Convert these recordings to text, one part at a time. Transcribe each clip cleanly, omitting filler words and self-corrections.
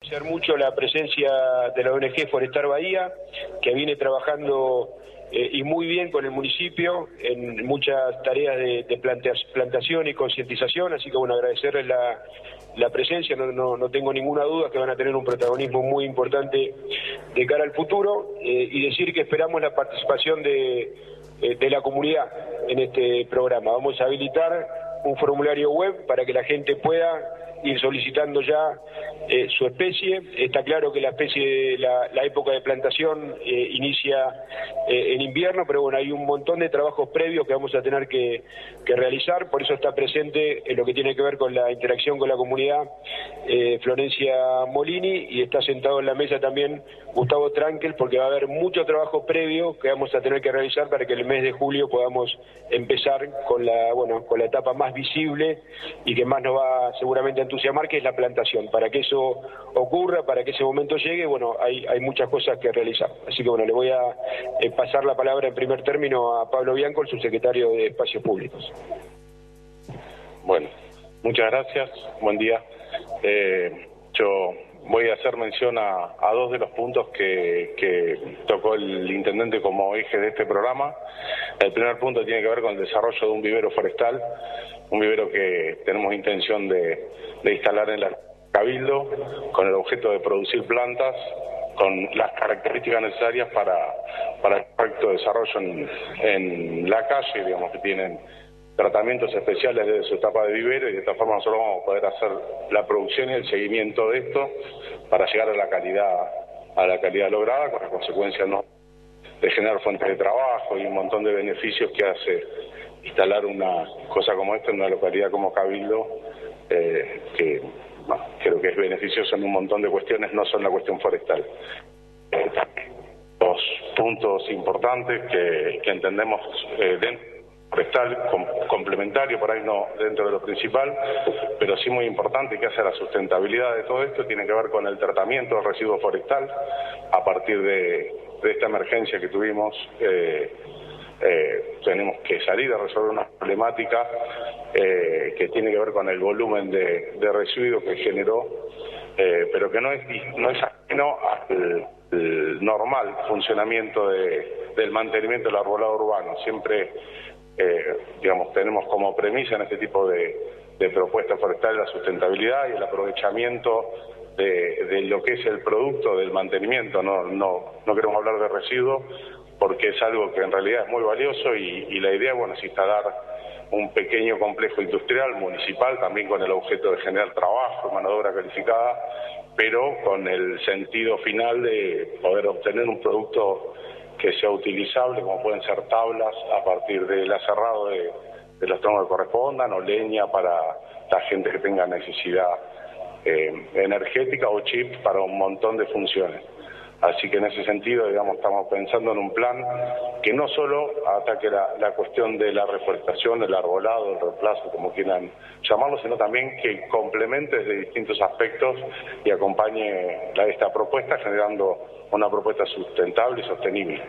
agradecer mucho la presencia de la ONG Forestar Bahía, que viene trabajando y muy bien con el municipio en muchas tareas de plantación y concientización, así que bueno, agradecerles la presencia, no tengo ninguna duda que van a tener un protagonismo muy importante de cara al futuro, y decir que esperamos la participación de la comunidad en este programa. Vamos a habilitar un formulario web para que la gente pueda ir solicitando ya su especie. Está claro que la especie, la época de plantación inicia en invierno, pero bueno, hay un montón de trabajos previos que vamos a tener que realizar, por eso está presente en lo que tiene que ver con la interacción con la comunidad Florencia Molini, y está sentado en la mesa también Gustavo Trankel, porque va a haber mucho trabajo previo que vamos a tener que realizar para que el mes de julio podamos empezar con la etapa más visible y que más nos va seguramente a entusiasmar, que es la plantación. Para que eso ocurra, para que ese momento llegue, bueno, hay muchas cosas que realizar. Así que bueno, le voy a pasar la palabra en primer término a Pablo Bianco, el subsecretario de Espacios Públicos. Bueno, muchas gracias, buen día. Yo voy a hacer mención a dos de los puntos que tocó el intendente como eje de este programa. El primer punto tiene que ver con el desarrollo de un vivero forestal, un vivero que tenemos intención de instalar en la Cabildo, con el objeto de producir plantas con las características necesarias para el correcto desarrollo en la calle, digamos, que tienen tratamientos especiales desde su etapa de vivero, y de esta forma nosotros vamos a poder hacer la producción y el seguimiento de esto para llegar a la calidad lograda, con las consecuencias de generar fuentes de trabajo y un montón de beneficios que hace instalar una cosa como esta en una localidad como Cabildo, que creo que es beneficioso en un montón de cuestiones, no solo la cuestión forestal. Dos puntos importantes que entendemos dentro forestal complementario, por ahí no dentro de lo principal, pero sí muy importante, que hace la sustentabilidad de todo esto, tiene que ver con el tratamiento del residuo forestal. A partir de esta emergencia que tuvimos, tenemos que salir a resolver una problemática que tiene que ver con el volumen de residuos que generó, pero que no es ajeno al normal funcionamiento del mantenimiento del arbolado urbano. Siempre tenemos como premisa en este tipo de propuestas forestales la sustentabilidad y el aprovechamiento de lo que es el producto del mantenimiento. No queremos hablar de residuos porque es algo que en realidad es muy valioso, y la idea, bueno, es instalar un pequeño complejo industrial municipal, también con el objeto de generar trabajo, mano de obra calificada, pero con el sentido final de poder obtener un producto que sea utilizable, como pueden ser tablas a partir del aserrado de los troncos que correspondan, o leña para la gente que tenga necesidad energética, o chips para un montón de funciones. Así que en ese sentido, digamos, estamos pensando en un plan que no solo ataque la cuestión de la reforestación, el arbolado, el reemplazo, como quieran llamarlo, sino también que complemente desde distintos aspectos y acompañe esta propuesta, generando una propuesta sustentable y sostenible.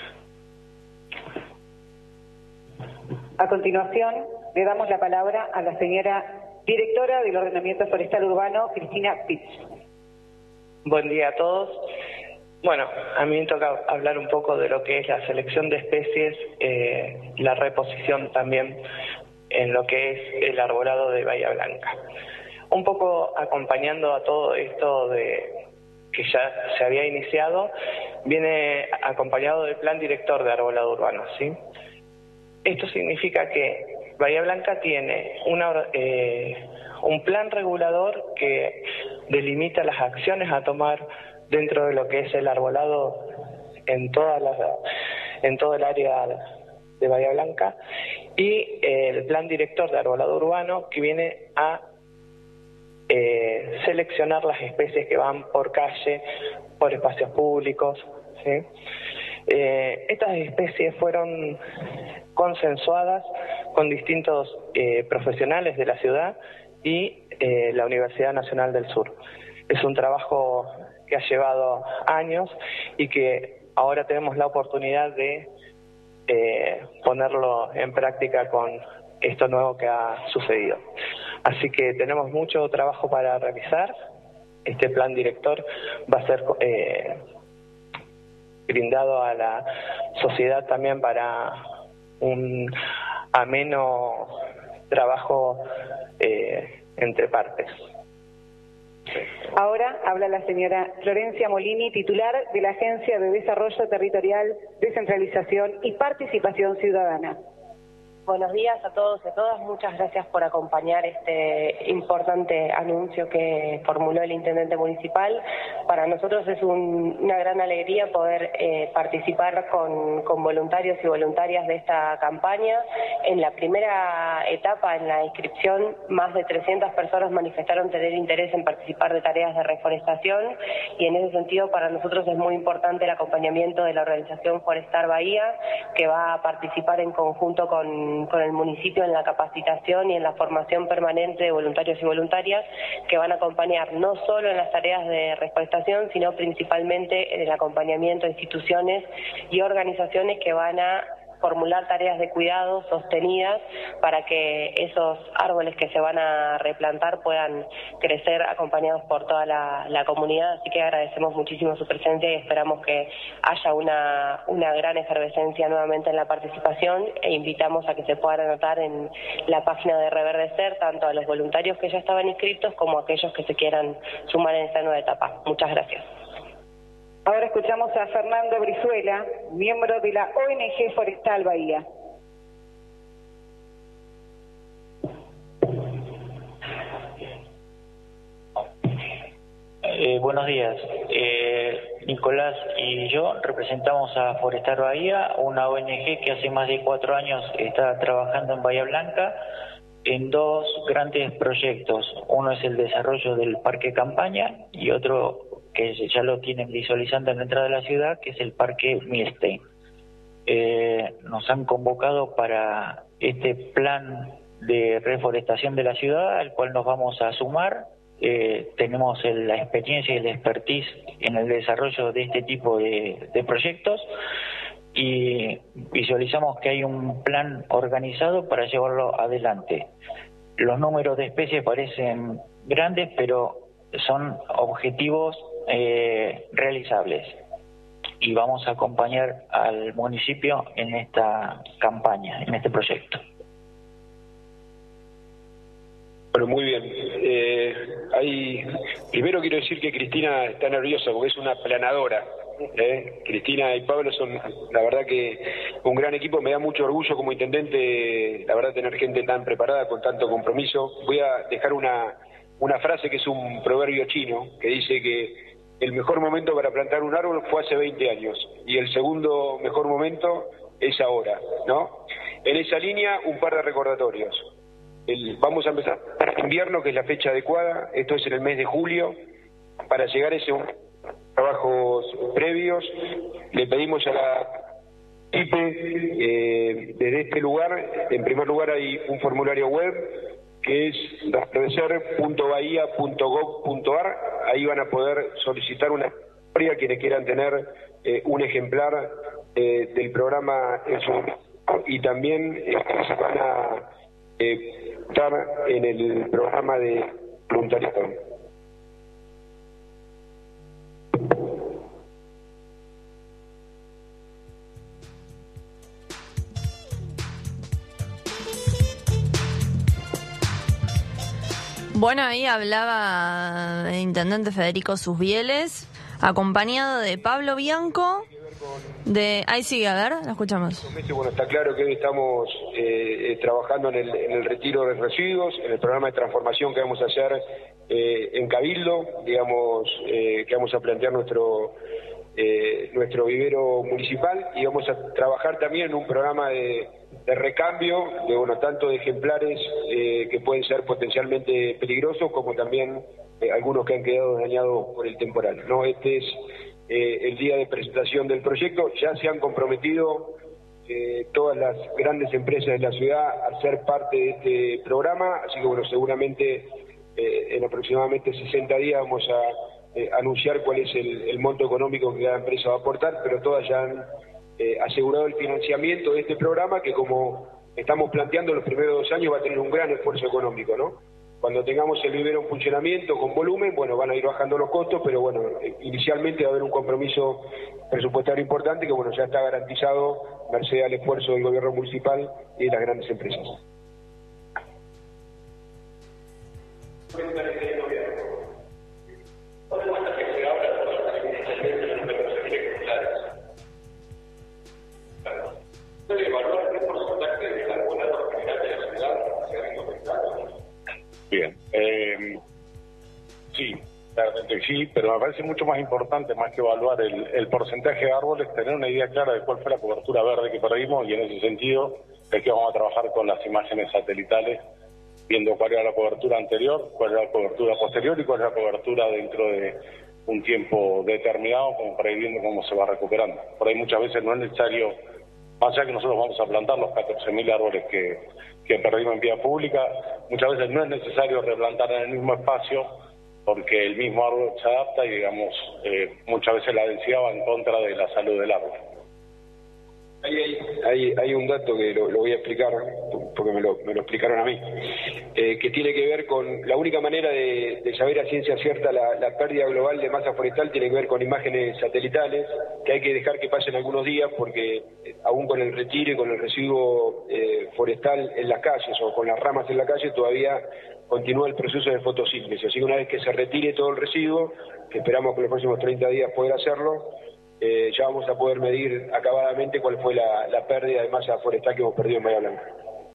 A continuación, le damos la palabra a la señora directora del Ordenamiento Forestal Urbano, Cristina Pitz. Buen día a todos. Bueno, a mí me toca hablar un poco de lo que es la selección de especies, la reposición también en lo que es el arbolado de Bahía Blanca. Un poco acompañando a todo esto que ya se había iniciado, viene acompañado del Plan Director de Arbolado Urbano, ¿sí? Esto significa que Bahía Blanca tiene un plan regulador que delimita las acciones a tomar dentro de lo que es el arbolado en todo el área de Bahía Blanca, y el Plan Director de Arbolado Urbano, que viene a seleccionar las especies que van por calle, por espacios públicos, ¿sí? Estas especies fueron consensuadas con distintos profesionales de la ciudad y la Universidad Nacional del Sur. Es un trabajo que ha llevado años y que ahora tenemos la oportunidad de ponerlo en práctica con esto nuevo que ha sucedido. Así que tenemos mucho trabajo para realizar este plan director va a ser brindado a la sociedad también para un ameno trabajo entre partes. Ahora habla la señora Florencia Molini, titular de la Agencia de Desarrollo Territorial, Descentralización y Participación Ciudadana. Buenos días a todos y a todas. Muchas gracias por acompañar este importante anuncio que formuló el intendente municipal. Para nosotros es una gran alegría poder participar con voluntarios y voluntarias de esta campaña. En la primera etapa, en la inscripción, más de 300 personas manifestaron tener interés en participar de tareas de reforestación, y en ese sentido para nosotros es muy importante el acompañamiento de la organización Forestar Bahía, que va a participar en conjunto con el municipio en la capacitación y en la formación permanente de voluntarios y voluntarias, que van a acompañar no solo en las tareas de reforestación, sino principalmente en el acompañamiento de instituciones y organizaciones que van a formular tareas de cuidado sostenidas para que esos árboles que se van a replantar puedan crecer acompañados por toda la comunidad. Así que agradecemos muchísimo su presencia y esperamos que haya una gran efervescencia nuevamente en la participación, e invitamos a que se puedan anotar en la página de Reverdecer tanto a los voluntarios que ya estaban inscritos como a aquellos que se quieran sumar en esta nueva etapa. Muchas gracias. Ahora escuchamos a Fernando Brizuela, miembro de la ONG Forestal Bahía. Buenos días. Nicolás y yo representamos a Forestar Bahía, una ONG que hace más de 4 años está trabajando en Bahía Blanca en 2 grandes proyectos. Uno es el desarrollo del Parque Campaña y otro que ya lo tienen visualizando en la entrada de la ciudad, que es el Parque Milstein. Nos han convocado para este plan de reforestación de la ciudad, al cual nos vamos a sumar. Tenemos la experiencia y el expertise en el desarrollo de este tipo de proyectos, y visualizamos que hay un plan organizado para llevarlo adelante. Los números de especies parecen grandes, pero son objetivos realizables, y vamos a acompañar al municipio en esta campaña, en este proyecto. Bueno, muy bien. Primero quiero decir que Cristina está nerviosa porque es una planadora. Cristina y Pablo son, la verdad, que un gran equipo. Me da mucho orgullo como intendente, la verdad, tener gente tan preparada, con tanto compromiso. Voy a dejar una frase que es un proverbio chino, que dice que el mejor momento para plantar un árbol fue hace 20 años y el segundo mejor momento es ahora, ¿no? En esa línea, un par de recordatorios. Vamos a empezar en invierno, que es la fecha adecuada. Esto es en el mes de julio. Para llegar a esos trabajos previos, le pedimos a la IPE, desde este lugar, en primer lugar hay un formulario web que es reverdecer.bahia.gov.ar. Ahí van a poder solicitar una historia quienes quieran tener un ejemplar del programa en su momento, y también se van a estar en el programa de voluntariado. Bueno, ahí hablaba el intendente Federico Susbieles, acompañado de Pablo Bianco. Ahí sigue, a ver, lo escuchamos. Bueno, está claro que hoy estamos trabajando en el retiro de residuos, en el programa de transformación que vamos a hacer en Cabildo, digamos, que vamos a plantear nuestro vivero municipal, y vamos a trabajar también en un programa de recambio, tanto de ejemplares que pueden ser potencialmente peligrosos, como también algunos que han quedado dañados por el temporal, ¿no? Este es el día de presentación del proyecto. Ya se han comprometido todas las grandes empresas de la ciudad a ser parte de este programa, así que bueno, seguramente en aproximadamente 60 días vamos a anunciar cuál es el monto económico que cada empresa va a aportar, pero todas ya han asegurado el financiamiento de este programa, que, como estamos planteando, los primeros 2 años va a tener un gran esfuerzo económico, ¿no? Cuando tengamos el vivero en funcionamiento con volumen, bueno, van a ir bajando los costos, pero bueno, inicialmente va a haber un compromiso presupuestario importante que bueno, ya está garantizado merced al esfuerzo del gobierno municipal y de las grandes empresas. Bien, sí, claramente sí, pero me parece mucho más importante, más que evaluar el porcentaje de árboles, tener una idea clara de cuál fue la cobertura verde que perdimos, y en ese sentido es que vamos a trabajar con las imágenes satelitales, viendo cuál era la cobertura anterior, cuál era la cobertura posterior y cuál es la cobertura dentro de un tiempo determinado, como para ir viendo cómo se va recuperando. Por ahí muchas veces no es necesario, más allá que nosotros vamos a plantar los 14.000 árboles que perdimos en vía pública, muchas veces no es necesario replantar en el mismo espacio, porque el mismo árbol se adapta y, digamos, muchas veces la densidad va en contra de la salud del árbol. Hay un dato que lo voy a explicar, porque me lo explicaron a mí, que tiene que ver con la única manera de saber a ciencia cierta la pérdida global de masa forestal, tiene que ver con imágenes satelitales, que hay que dejar que pasen algunos días, porque aún con el retiro y con el residuo forestal en las calles o con las ramas en la calle, todavía continúa el proceso de fotosíntesis. Así que una vez que se retire todo el residuo, que esperamos que en los próximos 30 días poder hacerlo, ya vamos a poder medir acabadamente cuál fue la pérdida de masa forestal que hemos perdido en Bahía Blanca.